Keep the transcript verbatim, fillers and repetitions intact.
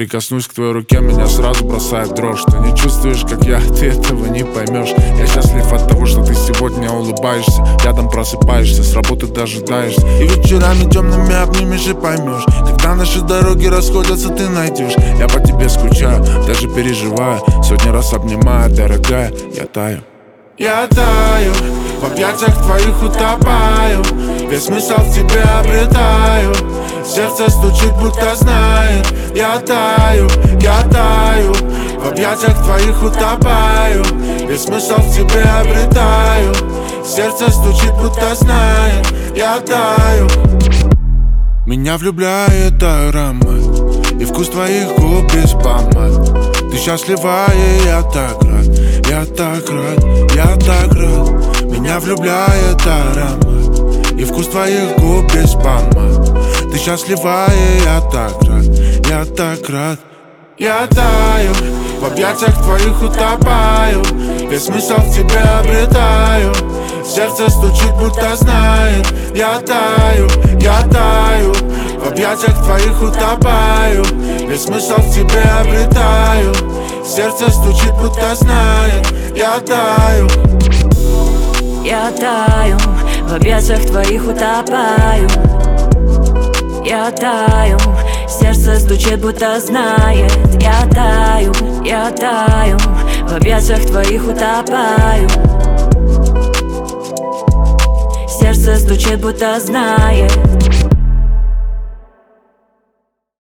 Прикоснусь к твоей руке, меня сразу бросает дрожь. Ты не чувствуешь, как я, ты этого не поймешь. Я счастлив от того, что ты сегодня улыбаешься, рядом просыпаешься, с работы дожидаешься. И вечерами темными обнимешь и поймешь, когда наши дороги расходятся, ты найдешь. Я по тебе скучаю, даже переживаю, сотни раз обнимаю, дорогая, я таю. Я таю, в объятиях твоих утопаю, весь смысл в тебе обретаю. Сердце стучит, будто знает. Я таю, я таю, в объятиях твоих утопаю, весь смысл в тебе обретаю. Сердце стучит, будто знает. Я таю. Меня влюбляет аромат и вкус твоих губ без помад. Ты счастлива, и я так рад, я так рад, я так рад. Меня влюбляет аромат и вкус твоих губ без помад. Ты счастлива, и я так рад, я так рад. Я таю, в объятиях твоих утопаю, весь смысл в тебе обретаю. Сердце стучит, будто знает. Я таю, я таю, в объятиях твоих утопаю, весь смысл в тебе обретаю. Сердце стучит, будто знает. Я таю. Я таю, в объятиях твоих утопаю. Я таю, сердце стучит, будто знает. Я таю, я таю, в объятиях твоих утопаю. Сердце стучит, будто знает.